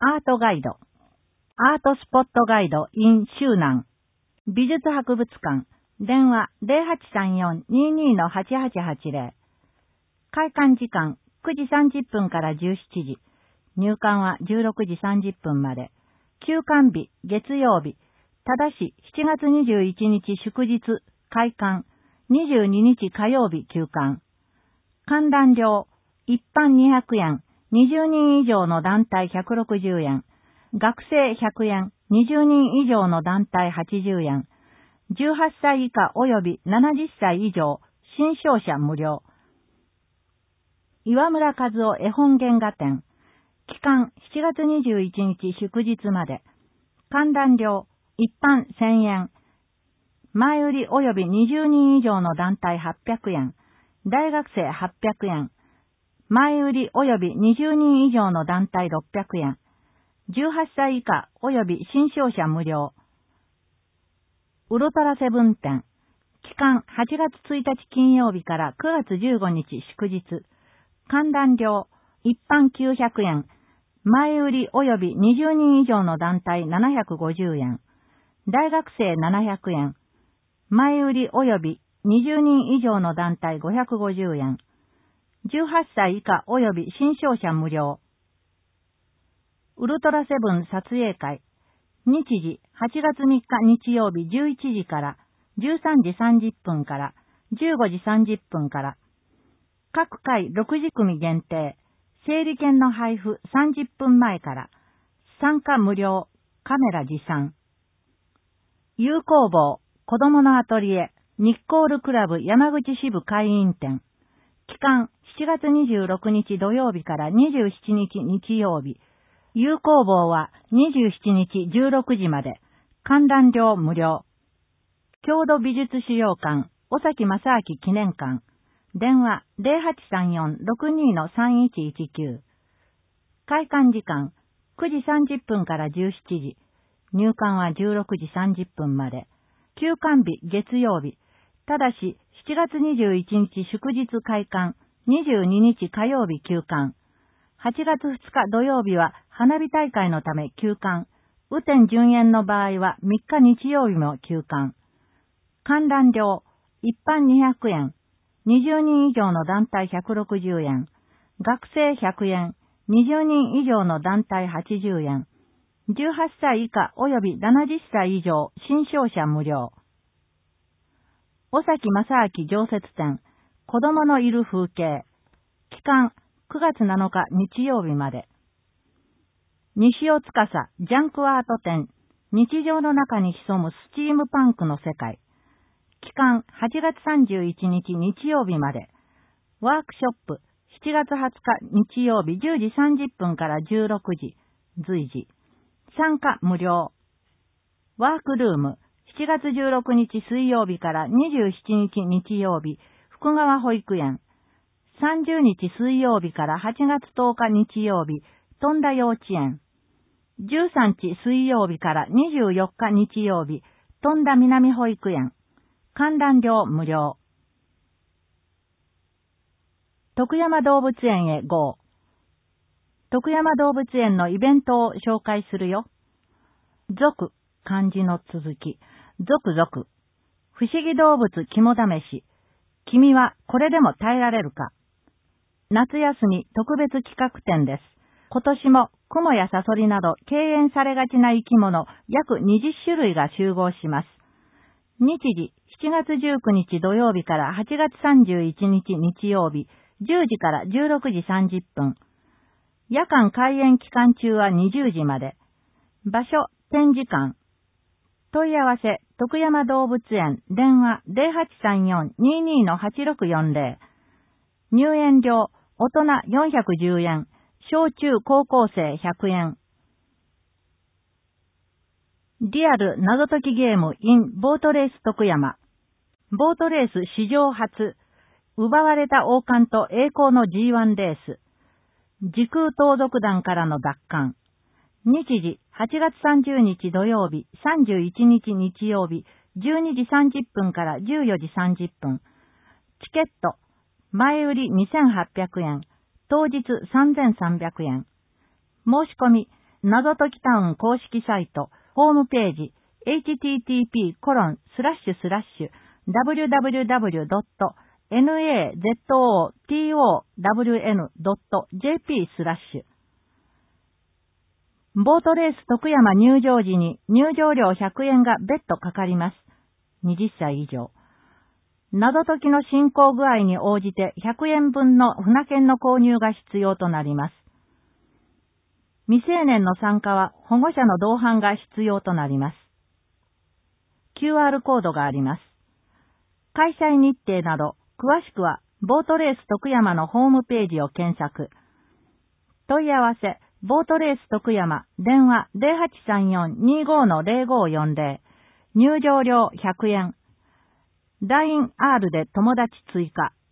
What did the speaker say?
アートガイド。アートスポットガイド in 周南。美術博物館。電話0834-22-8880。開館時間9時30分から17時。入館は16時30分まで。休館日、月曜日。ただし、7月21日祝日、開館。22日火曜日休館。観覧料、一般200円、20人以上の団体160円。学生100円、20人以上の団体80円。18歳以下及び70歳以上、新商者無料。岩村和夫絵本原画展。期間7月21日祝日まで。観覧料、一般1000円。前売り及び20人以上の団体800円。大学生800円。前売り及び20人以上の団体600円。18歳以下及び新商者無料。ウルトラセブン展。期間8月1日金曜日から9月15日祝日。観覧料、一般900円。前売り及び20人以上の団体750円。大学生700円。前売り及び20人以上の団体550円。18歳以下及び新商者無料。ウルトラセブン撮影会。日時8月3日日曜日11時から13時30分から15時30分から。各回6時組限定。整理券の配布30分前から。参加無料。カメラ持参。有工房、子供のアトリエ、日光ルクラブ山口支部会員店。期間7月26日土曜日から27日日曜日。有工房は27日16時まで。観覧料無料。郷土美術資料館、尾崎正明記念館。電話0834-62-3119。開館時間9時30分から17時。入館は16時30分まで。休館日月曜日。ただし7月21日祝日開館。22日火曜日休館。8月2日土曜日は花火大会のため休館。雨天順延の場合は3日日曜日も休館。観覧料、一般200円。20人以上の団体160円。学生100円。20人以上の団体80円。18歳以下及び70歳以上、新商者無料。尾崎正明常設展。子供のいる風景。期間9月7日日曜日まで。西尾司ジャンクアート展。日常の中に潜むスチームパンクの世界。期間8月31日日曜日まで。ワークショップ7月20日日曜日10時30分から16時。随時。参加無料。ワークルーム7月16日水曜日から27日日曜日。福川保育園。30日水曜日から8月10日日曜日。富田幼稚園。13日水曜日から24日日曜日。富田南保育園。観覧料無料。徳山動物園へ GO。徳山動物園のイベントを紹介するよ。続、漢字の続き。続々。不思議動物肝試し。君はこれでも耐えられるか。夏休み特別企画展です。今年もクモやサソリなど敬遠されがちな生き物約20種類が集合します。日時7月19日土曜日から8月31日日曜日10時から16時30分。夜間開園期間中は20時まで。場所、展示館。問い合わせ、徳山動物園、電話0834-22-8640。入園料、大人410円。小中高校生100円。リアル謎解きゲーム in ボートレース徳山。ボートレース史上初。奪われた王冠と栄光の G1 レース。時空盗賊団からの奪還。日時8月30日土曜日、31日日曜日、12時30分から14時30分。チケット、前売り2800円、当日3300円。申し込み謎解きタウン公式サイト、ホームページ、http://www.nazotowN.jp/ ボートレース徳山入場時に入場料100円が別途かかります。20歳以上。謎解きの進行具合に応じて100円分の船券の購入が必要となります。未成年の参加は保護者の同伴が必要となります。QR コードがあります。開催日程など、詳しくはボートレース徳山のホームページを検索。問い合わせ、ボートレース徳山、電話 0834-25-0540、入場料100円。LINE-R で友達追加。